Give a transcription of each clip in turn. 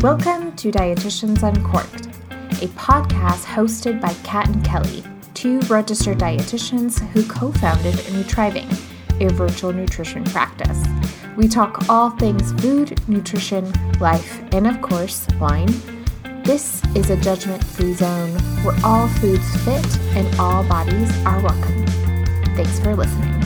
Welcome to Dietitians Uncorked, a podcast hosted by Kat and Kelly, two registered dietitians who co-founded Nutriving, a virtual nutrition practice. We talk all things food, nutrition, life, and of course, wine. This is a judgment-free zone where all foods fit and all bodies are welcome. Thanks for listening.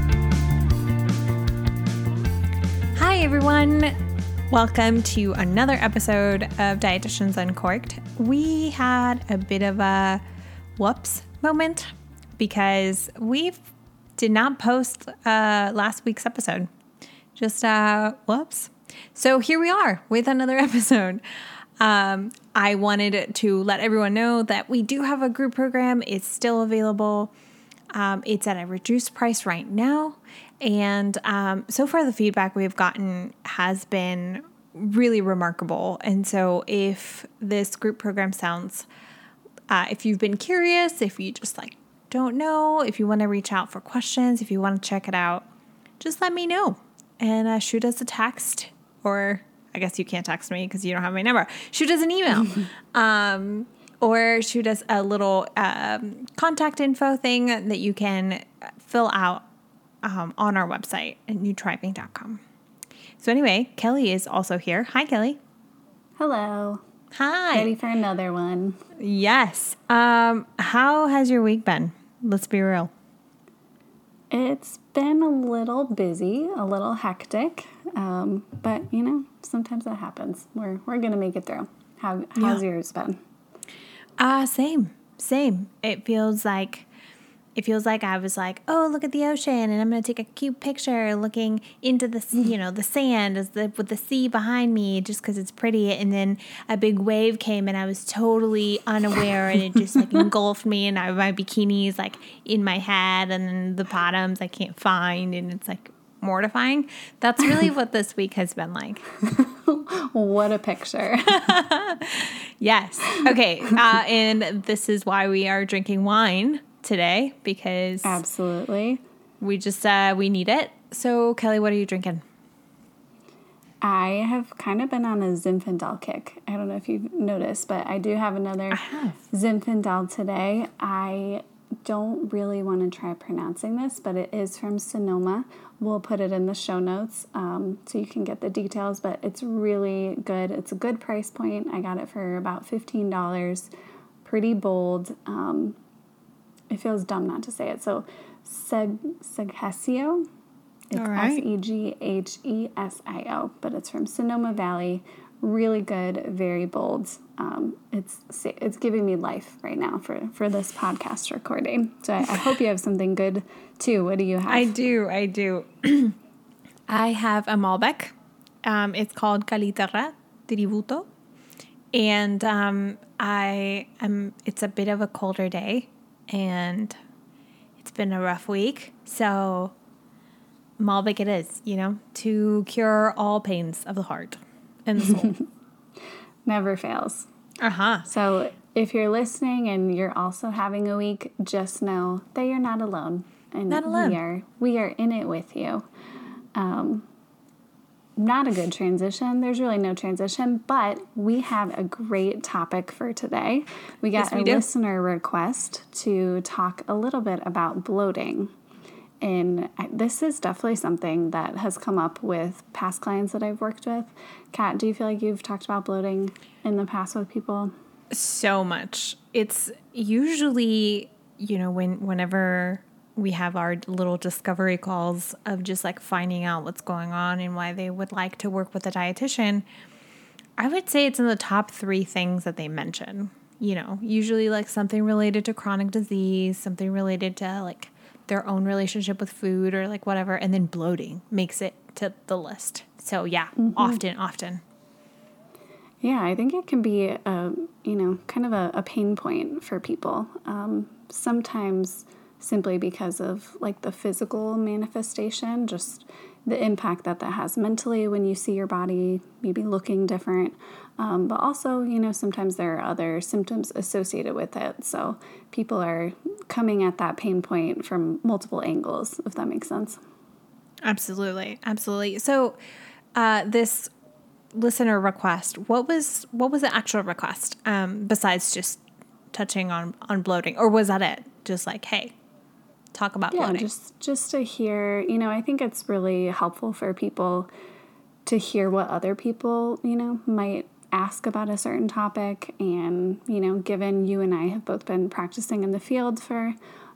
Hi, everyone. Welcome to another episode of Dietitians Uncorked. We had a bit of a whoops moment because we did not post last week's episode. Just whoops. So here we are with another episode. I wanted to let everyone know that we do have a group program. It's still available. It's at a reduced price right now. And so far the feedback we've gotten has been really remarkable. And so if this group program sounds, if you've been curious, if you just don't know, if you want to reach out for questions, if you want to check it out, just let me know and shoot us a text, or I guess you can't text me because you don't have my number. Shoot us an email. Or shoot us a little contact info thing that you can fill out on our website at nutriving.com. So anyway, Kelly is also here. Hi, Kelly. Hello. Hi. Ready for another one. Yes. How has your week been? Let's be real. It's been a little busy, a little hectic, but sometimes that happens. We're gonna make it through. How's yours been? Same. It feels like I was like, oh, look at the ocean, and I'm going to take a cute picture looking into the, the sand with the sea behind me just because it's pretty. And then a big wave came, and I was totally unaware, and it just engulfed me, and my bikini's in my head, and then the bottoms I can't find, and it's mortifying. That's really what this week has been like. What a picture. Yes. Okay. And this is why we are drinking wine today, because absolutely we just we need it. So Kelly, what are you drinking? I have kind of been on a Zinfandel kick. I don't know if you've noticed, but I do have another Zinfandel today. I don't really want to try pronouncing this, but it is from Sonoma. We'll put it in the show notes so you can get the details, but it's really good. It's a good price point. I got it for about $15. Pretty bold. It feels dumb not to say it. So Segehsio. It's right. Seghesio, but it's from Sonoma Valley. Really good, very bold. It's giving me life right now for this podcast recording. So I hope you have something good too. What do you have? I do. I have a Malbec. It's called Caliterra Tributo, and it's a bit of a colder day, and it's been a rough week. So Malbec it is, to cure all pains of the heart and the soul. Never fails. So if you're listening and you're also having a week, just know that you're not alone. And not alone. We are in it with you. Not a good transition. There's really no transition, but we have a great topic for today. We got a listener request to talk a little bit about bloating. And this is definitely something that has come up with past clients that I've worked with. Kat, do you feel like you've talked about bloating in the past with people? So much. It's usually, whenever we have our little discovery calls of just finding out what's going on and why they would like to work with a dietitian, I would say it's in the top 3 things that they mention. Usually something related to chronic disease, something related to their own relationship with food or whatever, and then bloating makes it to the list. So yeah, often. Yeah, I think it can be kind of a pain point for people. Sometimes simply because of the physical manifestation, just the impact that has mentally when you see your body maybe looking different. But also, sometimes there are other symptoms associated with it. So people are coming at that pain point from multiple angles, if that makes sense. Absolutely. So this listener request. What was the actual request besides just touching on bloating, or was that it? Just like, hey, talk about bloating. Just to hear, I think it's really helpful for people to hear what other people, might ask about a certain topic. And, given you and I have both been practicing in the field for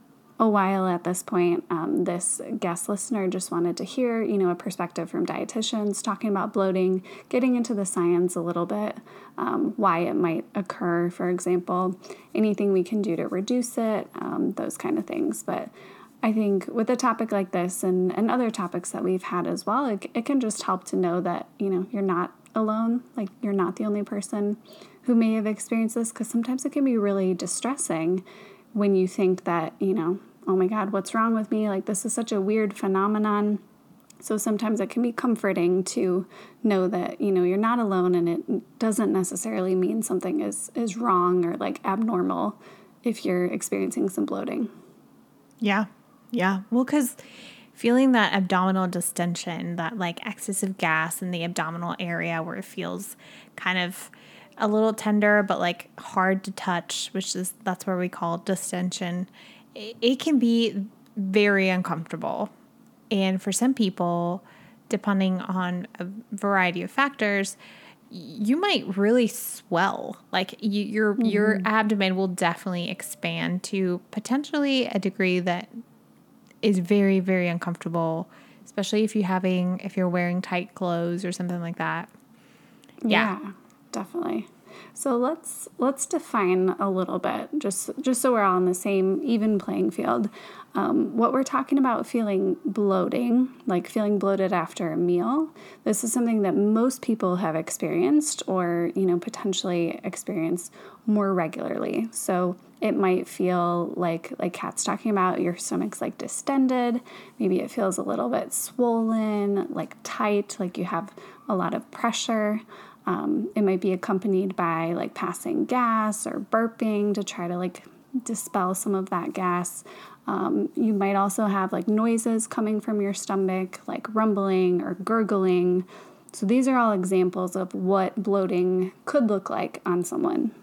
a while at this point, this guest listener just wanted to hear, a perspective from dietitians talking about bloating, getting into the science a little bit, why it might occur, for example, anything we can do to reduce it, those kind of things. But I think with a topic like this and other topics that we've had as well, it can just help to know that, you're not alone, like you're not the only person who may have experienced this, because sometimes it can be really distressing when you think that, oh my God, what's wrong with me? Like, this is such a weird phenomenon. So sometimes it can be comforting to know that, you're not alone, and it doesn't necessarily mean something is wrong or like abnormal if you're experiencing some bloating. Yeah. Yeah. Well, because feeling that abdominal distension, that like excessive gas in the abdominal area where it feels kind of a little tender, but like hard to touch, that's where we call distension. It can be very uncomfortable. And for some people, depending on a variety of factors, you might really swell. Like your abdomen will definitely expand to potentially a degree that is very, very uncomfortable, especially if you're wearing tight clothes or something like that. Yeah, definitely. So let's define a little bit, just so we're all on the same even playing field. What we're talking about feeling bloating, like feeling bloated after a meal, this is something that most people have experienced or, potentially experience more regularly. So it might feel like Kat's talking about, your stomach's like distended. Maybe it feels a little bit swollen, like tight, like you have a lot of pressure. It might be accompanied by like passing gas or burping to try to like dispel some of that gas. You might also have like noises coming from your stomach, like rumbling or gurgling. So these are all examples of what bloating could look like on someone.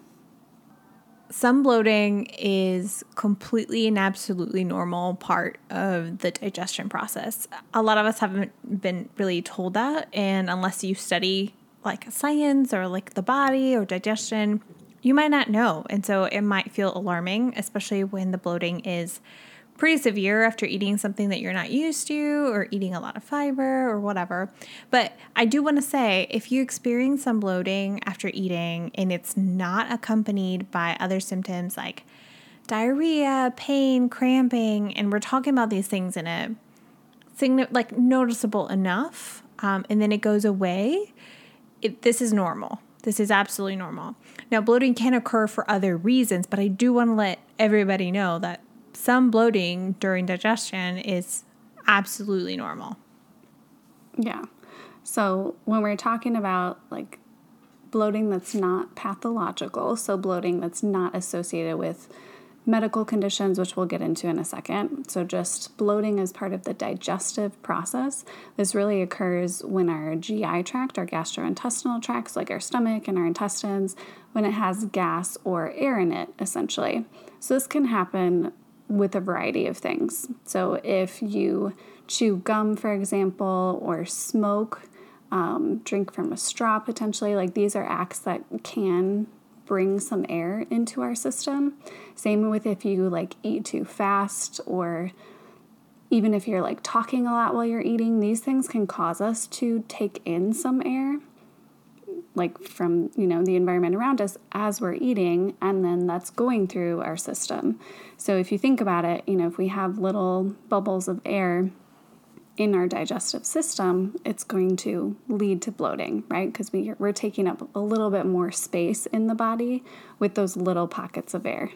Some bloating is completely and absolutely normal part of the digestion process. A lot of us haven't been really told that, and unless you study like science or like the body or digestion, you might not know. And so it might feel alarming, especially when the bloating is pretty severe after eating something that you're not used to or eating a lot of fiber or whatever. But I do want to say, if you experience some bloating after eating and it's not accompanied by other symptoms like diarrhea, pain, cramping, and we're talking about these things in a like noticeable enough, and then it goes away, this is normal. This is absolutely normal. Now, bloating can occur for other reasons, but I do want to let everybody know that some bloating during digestion is absolutely normal. Yeah. So when we're talking about like bloating that's not pathological, so bloating that's not associated with medical conditions, which we'll get into in a second. So just bloating as part of the digestive process. This really occurs when our GI tract, our gastrointestinal tracts, like our stomach and our intestines, when it has gas or air in it, essentially. So this can happen with a variety of things. So if you chew gum, for example, or smoke, drink from a straw potentially, like these are acts that can bring some air into our system. Same with if you like eat too fast, or even if you're like talking a lot while you're eating, these things can cause us to take in some air, like from, the environment around us as we're eating, and then that's going through our system. So if you think about it, if we have little bubbles of air in our digestive system, it's going to lead to bloating, right? Because we're taking up a little bit more space in the body with those little pockets of air.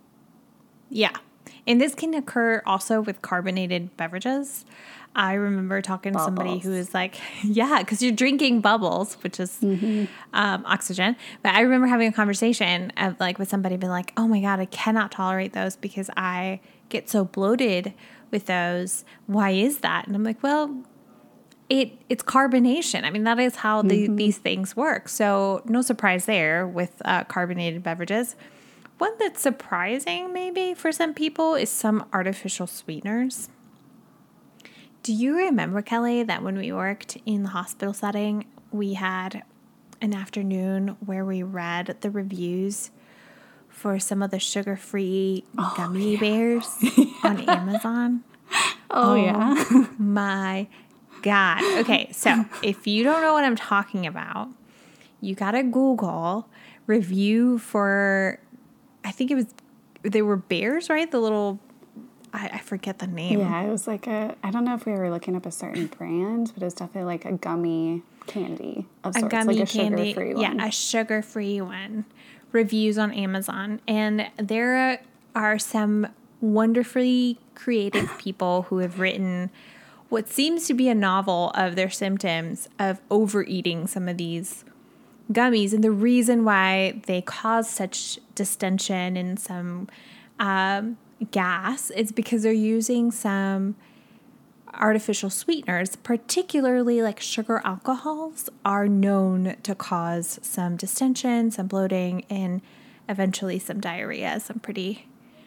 Yeah. And this can occur also with carbonated beverages. I remember talking to somebody who was like, yeah, because you're drinking bubbles, which is oxygen. But I remember having a conversation of like with somebody being like, oh my God, I cannot tolerate those because I get so bloated with those. Why is that? And I'm like, well, it's carbonation. I mean, that is how these things work. So no surprise there with carbonated beverages. One that's surprising maybe for some people is some artificial sweeteners. Do you remember, Kelly, that when we worked in the hospital setting, we had an afternoon where we read the reviews for some of the sugar-free gummy bears on Amazon? Yeah. My God. Okay, so if you don't know what I'm talking about, you got to Google review for, I think they were bears, right? The little, I forget the name. Yeah, it was like I don't know if we were looking up a certain brand, but it's definitely like a gummy candy of sorts. A gummy like a candy. Sugar-free one. Yeah, a sugar-free one. Reviews on Amazon. And there are some wonderfully creative people who have written what seems to be a novel of their symptoms of overeating some of these gummies. And the reason why they cause such distension and some gas is because they're using some artificial sweeteners, particularly like sugar alcohols, are known to cause some distension, some bloating, and eventually some diarrhea, some pretty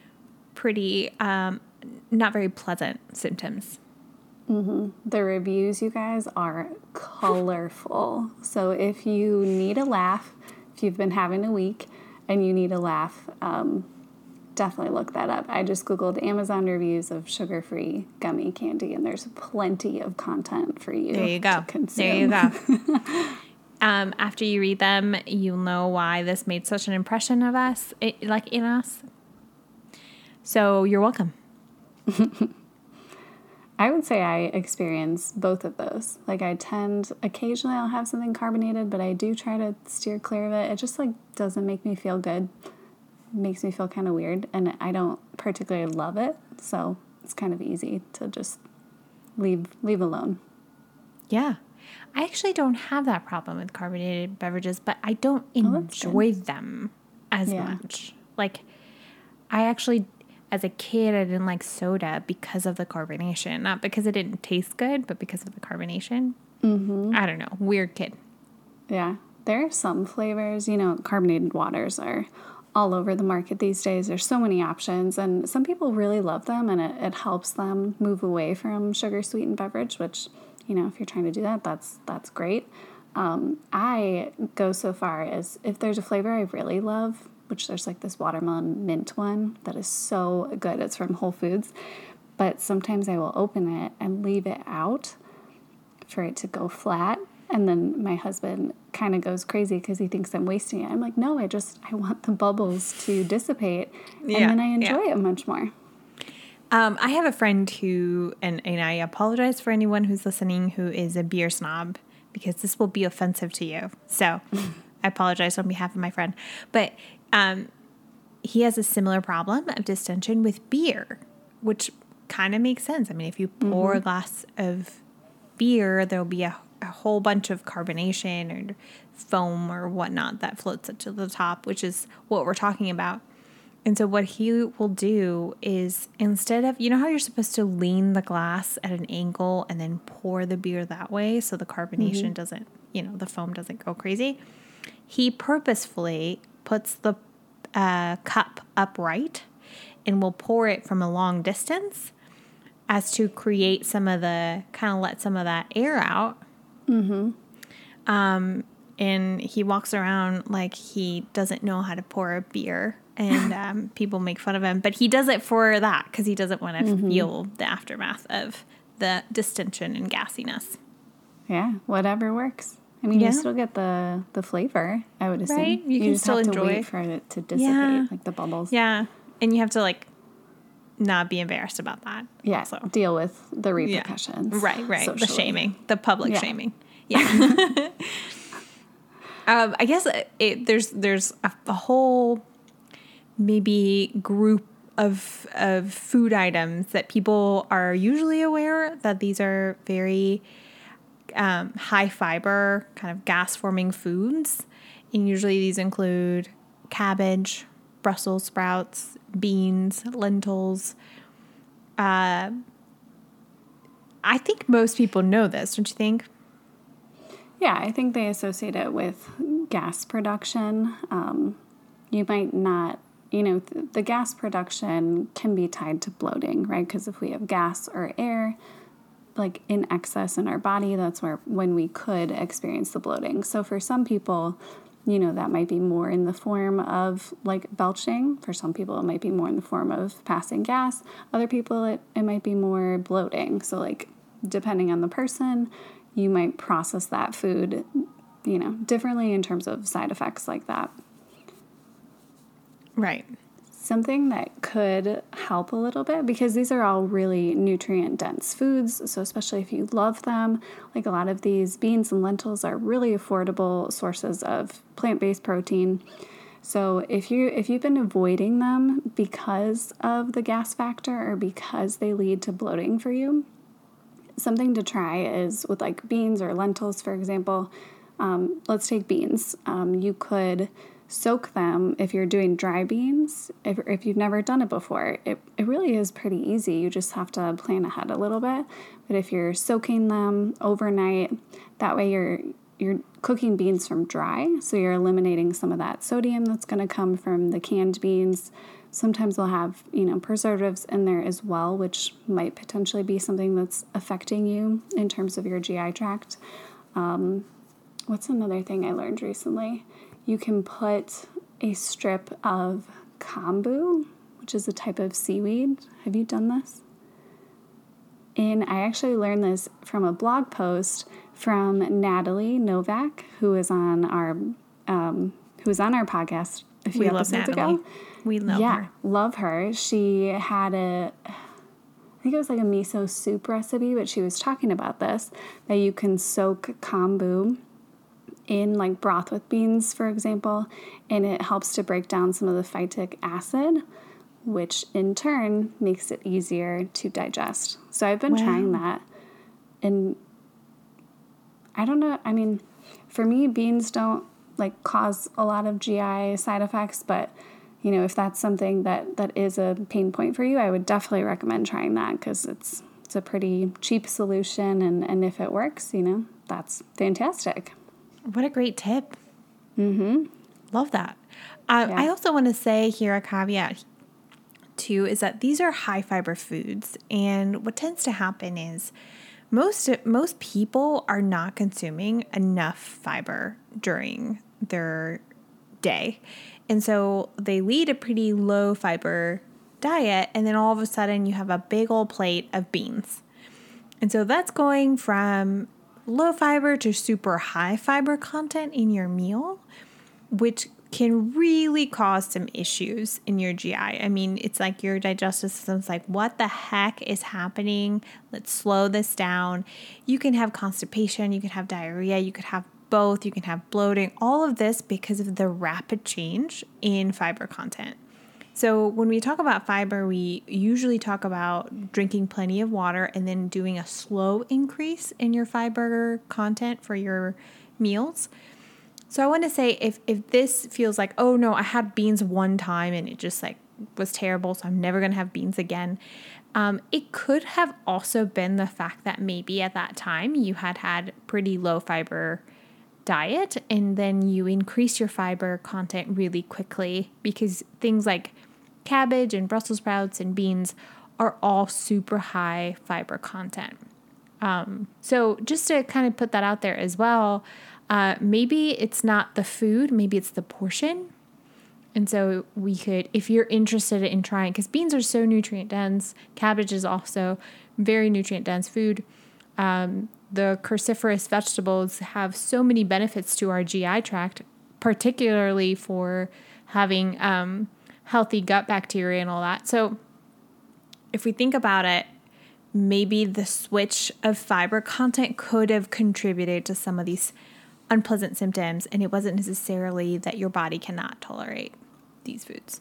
not very pleasant symptoms. Mm-hmm. The reviews, you guys, are colorful. So if you need a laugh, if you've been having a week and you need a laugh, definitely look that up. I just Googled Amazon reviews of sugar-free gummy candy, and there's plenty of content for you to consume. There you go. After you read them, you'll know why this made such an impression of us, in us. So you're welcome. I would say I experience both of those. Like occasionally I'll have something carbonated, but I do try to steer clear of it. It just doesn't make me feel good. Makes me feel kind of weird, and I don't particularly love it, so it's kind of easy to just leave alone. Yeah. I actually don't have that problem with carbonated beverages, but I don't enjoy them as much. Like, I actually, as a kid, I didn't like soda because of the carbonation. Not because it didn't taste good, but because of the carbonation. Mm-hmm. I don't know. Weird kid. Yeah. There are some flavors, carbonated waters are all over the market these days. There's so many options, and some people really love them, and it helps them move away from sugar-sweetened beverage, which, if you're trying to do that, that's great. I go so far as if there's a flavor I really love, which there's like this watermelon mint one that is so good. It's from Whole Foods, but sometimes I will open it and leave it out for it to go flat. And then my husband kind of goes crazy because he thinks I'm wasting it. I'm like, no, I want the bubbles to dissipate. And then I enjoy it much more. I have a friend who, and I apologize for anyone who's listening who is a beer snob, because this will be offensive to you. So I apologize on behalf of my friend. But he has a similar problem of distension with beer, which kind of makes sense. I mean, if you pour a glass of beer, there'll be a whole bunch of carbonation or foam or whatnot that floats up to the top, which is what we're talking about. And so what he will do is, instead of, how you're supposed to lean the glass at an angle and then pour the beer that way so the carbonation doesn't, the foam doesn't go crazy, he purposefully puts the cup upright and will pour it from a long distance as to create let some of that air out. Mm-hmm. And he walks around like he doesn't know how to pour a beer, and people make fun of him. But he does it for that because he doesn't want to feel the aftermath of the distension and gassiness. Yeah, whatever works. I mean, you still get the flavor, I would assume. Right? You can just still have enjoy to wait for it to dissipate, like the bubbles. Yeah, and you have to not be embarrassed about that. Yeah, so deal with the repercussions. Yeah. Right. Socially. The shaming, the public shaming. Yeah. I guess there's a whole maybe group of food items that people are usually aware that these are very high fiber, kind of gas forming foods, and usually these include cabbage, Brussels sprouts, beans, lentils. I think most people know this, don't you think? Yeah, I think they associate it with gas production. You might not, the gas production can be tied to bloating, right? Because if we have gas or air, like in excess in our body, that's when we could experience the bloating. So for some people, that might be more in the form of like belching. For some people, it might be more in the form of passing gas. Other people, it might be more bloating. So like depending on the person, you might process that food, differently in terms of side effects like that. Right. Something that could help a little bit, because these are all really nutrient-dense foods, so especially if you love them, like a lot of these beans and lentils are really affordable sources of plant-based protein. So if you've been avoiding them because of the gas factor or because they lead to bloating for you, something to try is with like beans or lentils, for example. Let's take beans. You could soak them if you're doing dry beans. If you've never done it before, it really is pretty easy. You just have to plan ahead a little bit. But if you're soaking them overnight, that way you're cooking beans from dry, so you're eliminating some of that sodium that's going to come from the canned beans. Sometimes they'll have, preservatives in there as well, which might potentially be something that's affecting you in terms of your GI tract. What's another thing I learned recently? You can put a strip of kombu, which is a type of seaweed. Have you done this? And I actually learned this from a blog post from Natalie Novak, who was on our podcast a few episodes ago. We love her. Love her. She had I think it was like a miso soup recipe, but she was talking about this, that you can soak kombu in like broth with beans, for example, and it helps to break down some of the phytic acid, which in turn makes it easier to digest. So I've been trying that, and I don't know, I mean, for me, beans don't like cause a lot of GI side effects, but if that's something that is a pain point for you, I would definitely recommend trying that, because it's a pretty cheap solution, and if it works, that's fantastic. What a great tip. Mm-hmm. Love that. I also want to say here a caveat too is that these are high fiber foods, and what tends to happen is most people are not consuming enough fiber during their day. And so they lead a pretty low fiber diet, and then all of a sudden you have a big old plate of beans. And so that's going from low fiber to super high fiber content in your meal, which can really cause some issues in your GI. I mean, it's like your digestive system's like, what the heck is happening? Let's slow this down. You can have constipation, you can have diarrhea, you could have both, you can have bloating, all of this because of the rapid change in fiber content. So when we talk about fiber, we usually talk about drinking plenty of water and then doing a slow increase in your fiber content for your meals. So I want to say if this feels like, oh no, I had beans one time and it just like was terrible, so I'm never going to have beans again. It could have also been the fact that maybe at that time you had pretty low fiber diet, and then you increase your fiber content really quickly, because things like cabbage and Brussels sprouts and beans are all super high fiber content. So just to kind of put that out there as well, maybe it's not the food, maybe it's the portion. And so we could, if you're interested in trying, because beans are so nutrient dense, cabbage is also very nutrient dense food. The cruciferous vegetables have so many benefits to our GI tract, particularly for having healthy gut bacteria and all that. So if we think about it, maybe the switch of fiber content could have contributed to some of these unpleasant symptoms, and it wasn't necessarily that your body cannot tolerate these foods.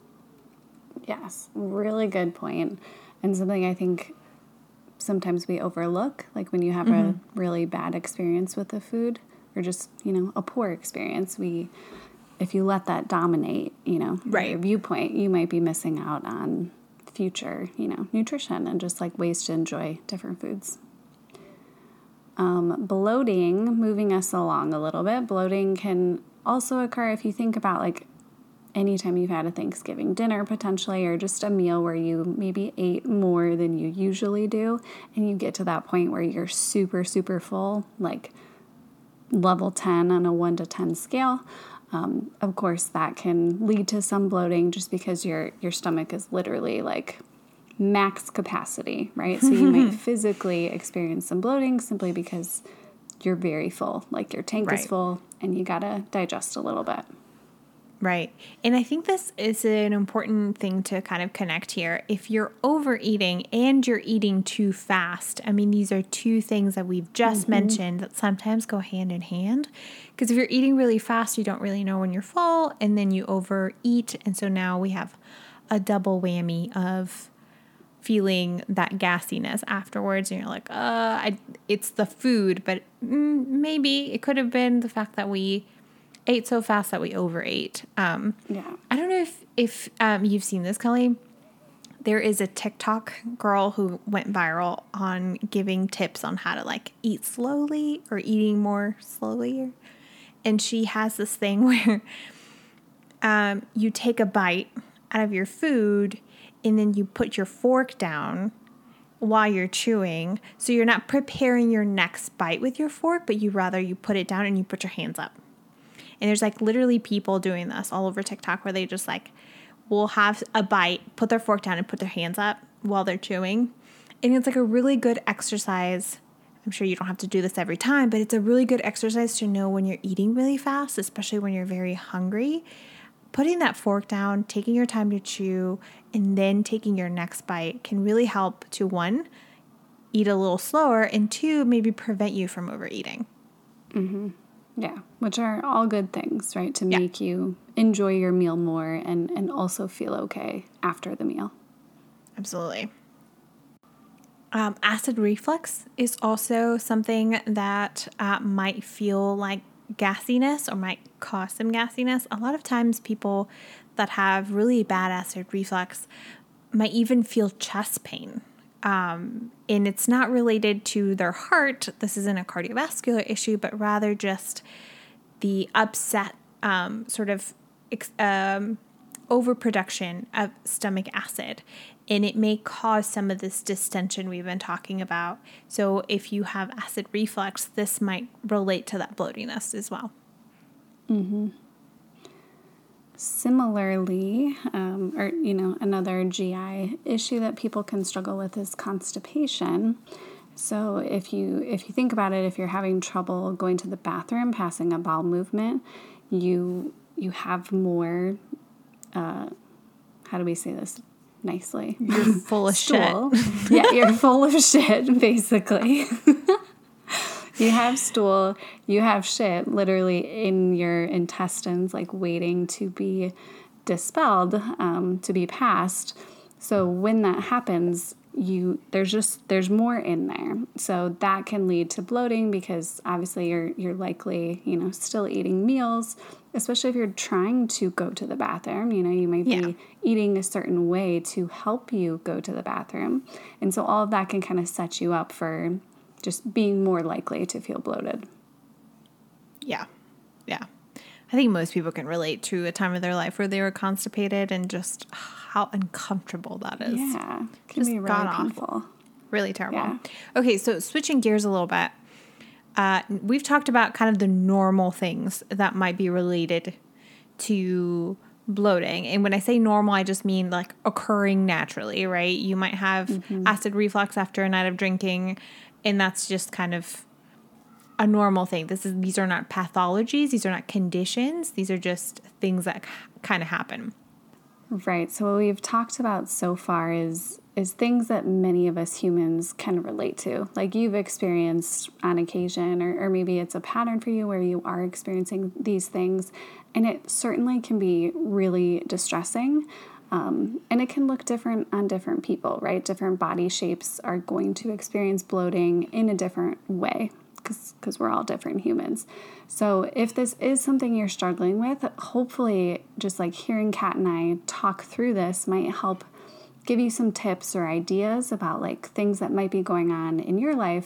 Yes, really good point. And something I think sometimes we overlook, like when you have a really bad experience with the food, or just, a poor experience, if you let that dominate, your viewpoint, you might be missing out on future, nutrition and just like ways to enjoy different foods. Bloating, moving us along a little bit, bloating can also occur if you think about like anytime you've had a Thanksgiving dinner potentially, or just a meal where you maybe ate more than you usually do, and you get to that point where you're super, super full, like level 10 on a 1 to 10 scale. Of course, that can lead to some bloating just because your stomach is literally like max capacity, right? So you might physically experience some bloating simply because you're very full, like your tank is full and you gotta digest a little bit. Right. And I think this is an important thing to kind of connect here. If you're overeating and you're eating too fast, I mean, these are two things that we've just mentioned that sometimes go hand in hand. Because if you're eating really fast, you don't really know when you're full, and then you overeat. And so now we have a double whammy of feeling that gassiness afterwards. And you're like, it's the food, but maybe it could have been the fact that we ate so fast that we overate. I don't know if you've seen this, Kelly. There is a TikTok girl who went viral on giving tips on how to like eat slowly or eating more slowly. And she has this thing where you take a bite out of your food and then you put your fork down while you're chewing. So you're not preparing your next bite with your fork, but you put it down and you put your hands up. And there's like literally people doing this all over TikTok where they just like will have a bite, put their fork down and put their hands up while they're chewing. And it's like a really good exercise. I'm sure you don't have to do this every time, but it's a really good exercise to know when you're eating really fast, especially when you're very hungry. Putting that fork down, taking your time to chew, and then taking your next bite can really help to, one, eat a little slower, and two, maybe prevent you from overeating. Mm-hmm. Yeah, which are all good things, right? To make you enjoy your meal more and also feel okay after the meal. Absolutely. Acid reflux is also something that might feel like gassiness or might cause some gassiness. A lot of times people that have really bad acid reflux might even feel chest pain. And it's not related to their heart. This isn't a cardiovascular issue, but rather just the upset overproduction of stomach acid. And it may cause some of this distension we've been talking about. So if you have acid reflux, this might relate to that bloatiness as well. Mm-hmm. Similarly, another GI issue that people can struggle with is constipation. So if you think about it, if you're having trouble going to the bathroom, passing a bowel movement, you have more, how do we say this nicely? You're full of shit. Yeah, you're full of shit, basically. You have stool, you have shit literally in your intestines, like waiting to be dispelled, to be passed. So when that happens, there's more in there. So that can lead to bloating because obviously you're likely, still eating meals, especially if you're trying to go to the bathroom. You might be eating a certain way to help you go to the bathroom. And so all of that can kind of set you up for just being more likely to feel bloated. Yeah. I think most people can relate to a time of their life where they were constipated and just how uncomfortable that is. Yeah. It can be really painful. Really terrible. Yeah. Okay, so switching gears a little bit. We've talked about kind of the normal things that might be related to bloating. And when I say normal, I just mean like occurring naturally, right? You might have acid reflux after a night of drinking, and that's just kind of a normal thing. These are not pathologies. These are not conditions. These are just things that kind of happen. Right. So what we've talked about so far is things that many of us humans can relate to. Like you've experienced on occasion, or maybe it's a pattern for you where you are experiencing these things. And it certainly can be really distressing. And it can look different on different people, right? Different body shapes are going to experience bloating in a different way because we're all different humans. So if this is something you're struggling with, hopefully just like hearing Kat and I talk through this might help give you some tips or ideas about like things that might be going on in your life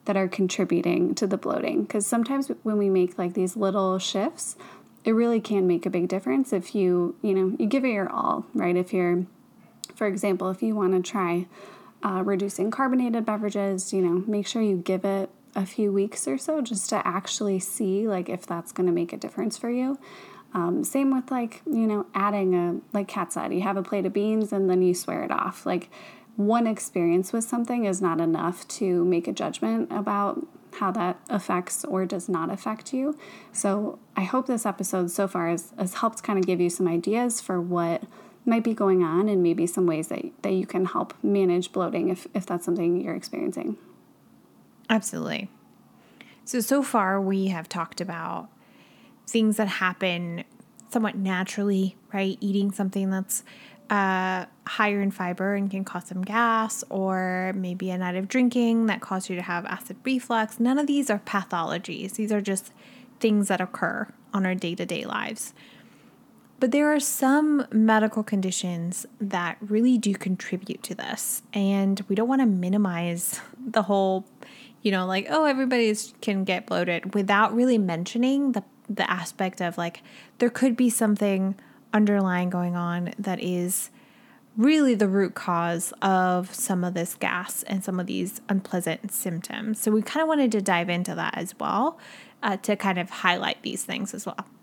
that are contributing to the bloating. Because sometimes when we make like these little shifts, it really can make a big difference if you give it your all, right? If you're, for example, if you want to try reducing carbonated beverages, make sure you give it a few weeks or so just to actually see like if that's going to make a difference for you. Same with like, adding like Kat said, you have a plate of beans and then you swear it off. Like one experience with something is not enough to make a judgment about how that affects or does not affect you. So I hope this episode so far has helped kind of give you some ideas for what might be going on and maybe some ways that you can help manage bloating if that's something you're experiencing. Absolutely. So far we have talked about things that happen somewhat naturally, right? Eating something that's higher in fiber and can cause some gas, or maybe a night of drinking that causes you to have acid reflux. None of these are pathologies. These are just things that occur on our day-to-day lives. But there are some medical conditions that really do contribute to this, and we don't want to minimize the whole, like, oh, everybody can get bloated without really mentioning the aspect of like there could be something underlying going on that is really the root cause of some of this gas and some of these unpleasant symptoms. So we kind of wanted to dive into that as well, to kind of highlight these things as well.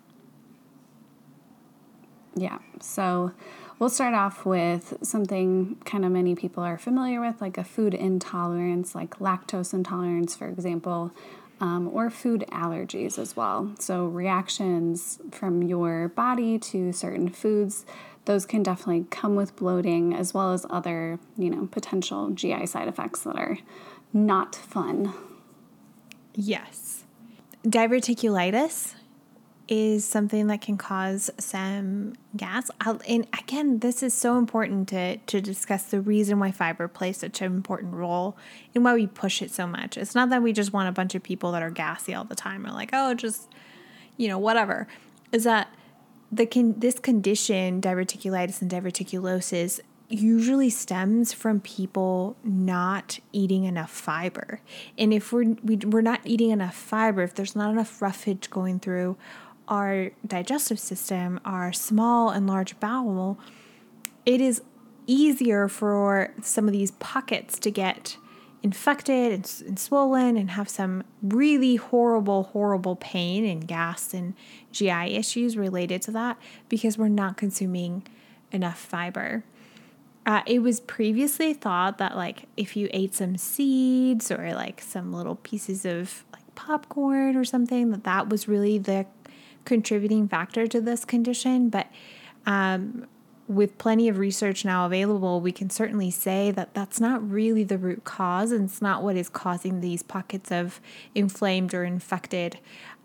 Yeah, so we'll start off with something kind of many people are familiar with, like a food intolerance, like lactose intolerance, for example, or food allergies as well. So reactions from your body to certain foods, those can definitely come with bloating, as well as other, potential GI side effects that are not fun. Yes. Diverticulitis is something that can cause some gas. And again, this is so important to discuss the reason why fiber plays such an important role and why we push it so much. It's not that we just want a bunch of people that are gassy all the time or like, oh, just, whatever. Is that this condition, diverticulitis and diverticulosis, usually stems from people not eating enough fiber. And if we're not eating enough fiber, if there's not enough roughage going through our digestive system, our small and large bowel, it is easier for some of these pockets to get infected and swollen and have some really horrible pain and gas and GI issues related to that because we're not consuming enough fiber. It was previously thought that like if you ate some seeds or like some little pieces of like popcorn or something, that was really the contributing factor to this condition. But with plenty of research now available, we can certainly say that that's not really the root cause, and it's not what is causing these pockets of inflamed or infected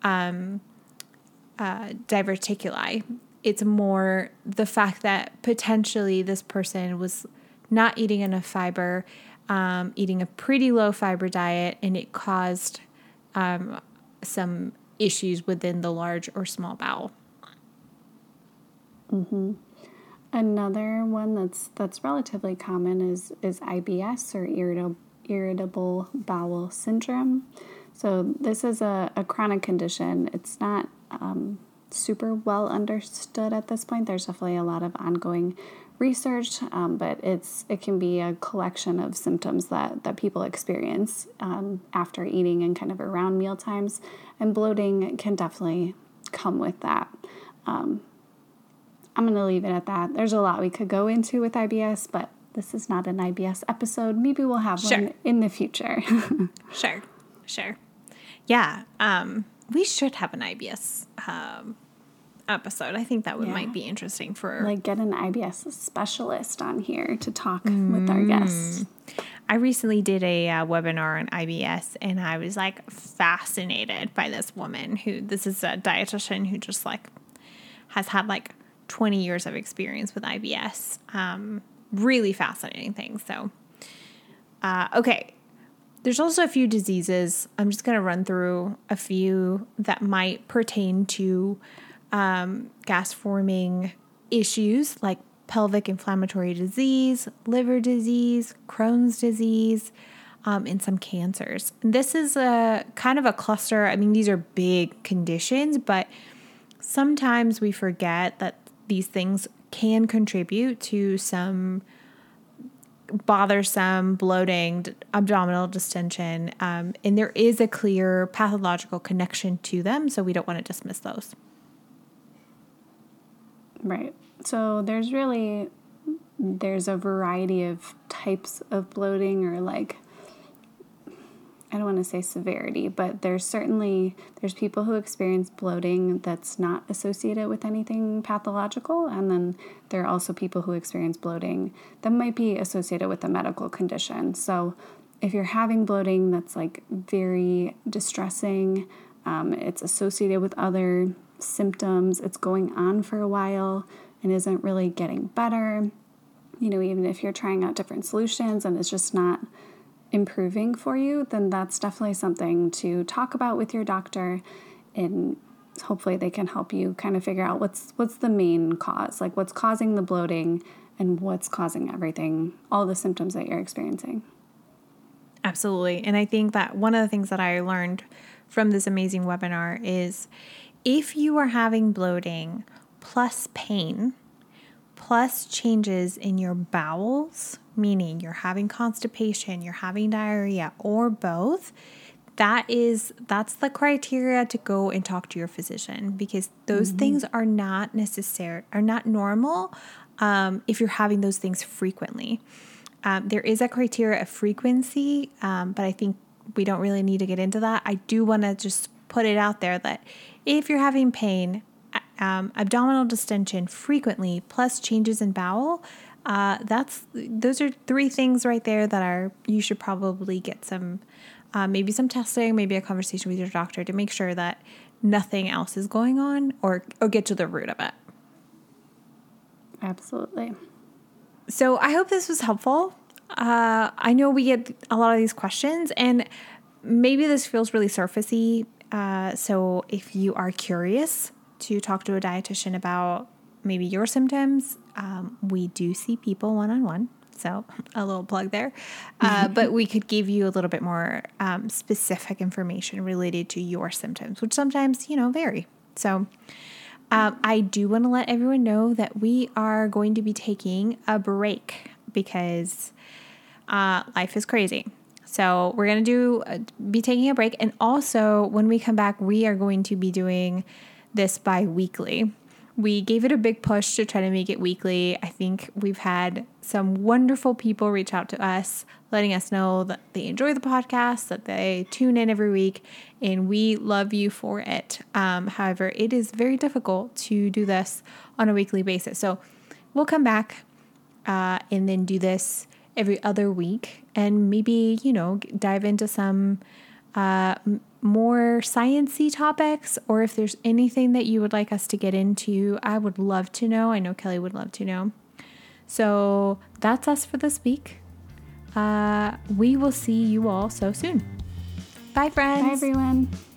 diverticuli. It's more the fact that potentially this person was not eating enough fiber, eating a pretty low fiber diet, and it caused some issues within the large or small bowel. Mm-hmm. Another one that's relatively common is IBS, or irritable bowel syndrome. So this is a chronic condition. It's not super well understood at this point. There's definitely a lot of ongoing research, but it can be a collection of symptoms that people experience after eating and kind of around meal times, and bloating can definitely come with that. I'm going to leave it at that. There's a lot we could go into with IBS, but this is not an IBS episode. Maybe we'll have one in the future. Sure. Yeah, we should have an IBS episode. I think that might be interesting for like get an IBS specialist on here to talk with our guests. I recently did a webinar on IBS, and I was like fascinated by this woman this is a dietitian who just like has had like 20 years of experience with IBS. Really fascinating thing. So, okay. There's also a few diseases. I'm just going to run through a few that might pertain to gas-forming issues like pelvic inflammatory disease, liver disease, Crohn's disease, and some cancers. This is a kind of a cluster. I mean, these are big conditions, but sometimes we forget that these things can contribute to some bothersome bloating, abdominal distension, and there is a clear pathological connection to them, so we don't want to dismiss those. Right. So there's a variety of types of bloating, or like, I don't want to say severity, but there's people who experience bloating that's not associated with anything pathological. And then there are also people who experience bloating that might be associated with a medical condition. So if you're having bloating that's like very distressing, it's associated with other symptoms, it's going on for a while and isn't really getting better, even if you're trying out different solutions and it's just not improving for you, then that's definitely something to talk about with your doctor, and hopefully they can help you kind of figure out what's the main cause, like what's causing the bloating and what's causing everything, all the symptoms that you're experiencing. Absolutely. And I think that one of the things that I learned from this amazing webinar is if you are having bloating plus pain plus changes in your bowels, meaning you're having constipation, you're having diarrhea, or both, that's the criteria to go and talk to your physician, because those things are not normal if you're having those things frequently. There is a criteria of frequency, but I think we don't really need to get into that. I do want to just put it out there that if you're having pain, abdominal distension frequently, plus changes in bowel, those are 3 things right there that you should probably get some, maybe some testing, maybe a conversation with your doctor to make sure that nothing else is going on, or get to the root of it. Absolutely. So I hope this was helpful. I know we get a lot of these questions, and maybe this feels really surfacey. So if you are curious to talk to a dietitian about maybe your symptoms, we do see people one-on-one. So a little plug there. But we could give you a little bit more specific information related to your symptoms, which sometimes, vary. So I do want to let everyone know that we are going to be taking a break because life is crazy. So we're going to be taking a break. And also when we come back, we are going to be doing this bi-weekly. We gave it a big push to try to make it weekly. I think we've had some wonderful people reach out to us, letting us know that they enjoy the podcast, that they tune in every week, and we love you for it. However, it is very difficult to do this on a weekly basis. So we'll come back and then do this every other week, and maybe, dive into some more science-y topics, or if there's anything that you would like us to get into, I would love to know. I know Kelly would love to know. So that's us for this week. We will see you all so soon. Bye, friends. Bye, everyone.